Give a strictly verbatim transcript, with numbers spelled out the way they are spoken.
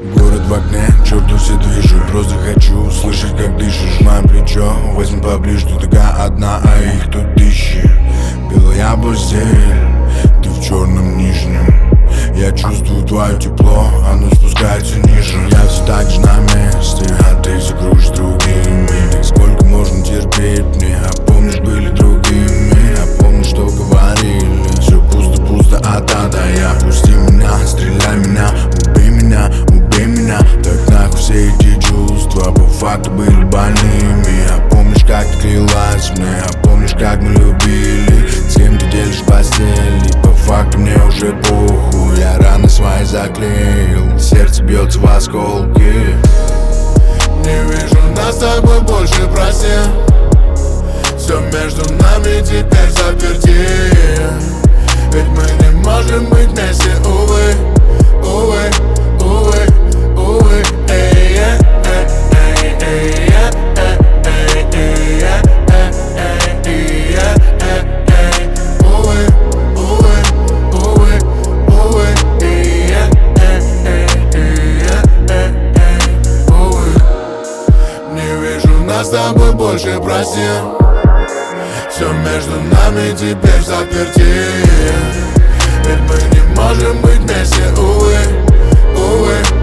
Город в окне, черту все движу. Просто хочу услышать, как дышишь. Мое плечо, возьми поближе. Ты такая одна, а их тут тысячи. Белая постель, ты в черном нижнем. Я чувствую твое тепло, оно спускается ниже. Я все так же на месте, а ты все кружишь другими. Сколько можно терпеть мне, а помнишь, были другими. А помнишь, что говорили. Все пусто-пусто, а та-да я. Пусти меня, стреляй меня, убей меня, убей меня. Так нахуй все эти чувства по факту были больными. А помнишь, как ты клялась мне, а помнишь, как мы любили. С кем ты делишь постель, и по факту мне уже похуй. Я раны свои заклеил, сердце бьется в осколки. Не вижу нас с тобой больше, прости. Все между нами теперь заперти. Ведь мы не можем быть вместе, увы, увы, увы, увы. Эй, эй, эй, эй, эй, эй, эй, эй, эй, эй. Увы, увы, увы, увы. Эй, эй, эй, эй, эй, увы. Не вижу нас с тобой больше, прости. Все между нами теперь заперти. Ведь мы не можем быть вместе, увы, увы.